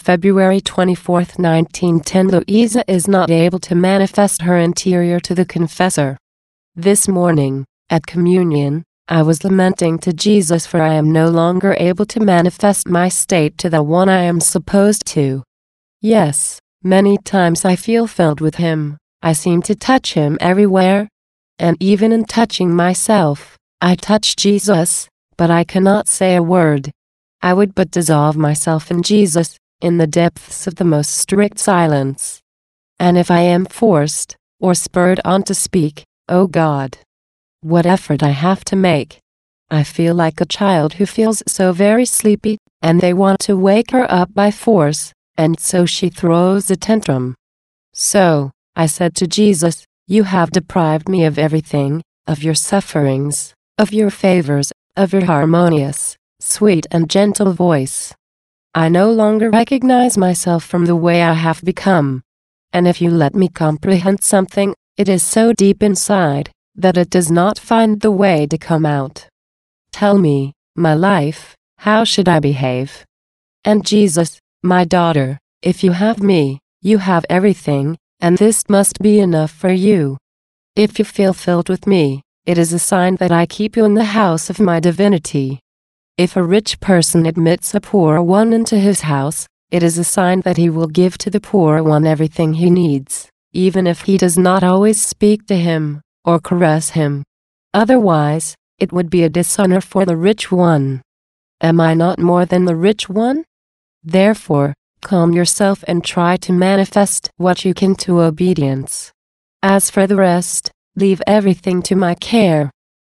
February 24, 1910. Louisa is not able to manifest her interior to the confessor. This morning, at communion, I was lamenting to Jesus, for I am no longer able to manifest my state to the one I am supposed to. Yes, many times I feel filled with Him. I seem to touch Him everywhere. And even in touching myself, I touch Jesus, but I cannot say a word. I would but dissolve myself in Jesus, in the depths of the most strict silence. And if I am forced, or spurred on to speak, O God, what effort I have to make! I feel like a child who feels so very sleepy, and they want to wake her up by force, and so she throws a tantrum. So, I said to Jesus, You have deprived me of everything, of your sufferings, of your favors, of your harmonious, sweet and gentle voice. I no longer recognize myself from the way I have become. And if you let me comprehend something, it is so deep inside, that it does not find the way to come out. Tell me, my life, how should I behave? And Jesus, my daughter, if you have me, you have everything, and this must be enough for you. If you feel filled with me, it is a sign that I keep you in the house of my divinity. If a rich person admits a poor one into his house, it is a sign that he will give to the poor one everything he needs, even if he does not always speak to him, or caress him. Otherwise, it would be a dishonor for the rich one. Am I not more than the rich one? Therefore, calm yourself and try to manifest what you can to obedience. As for the rest, leave everything to my care.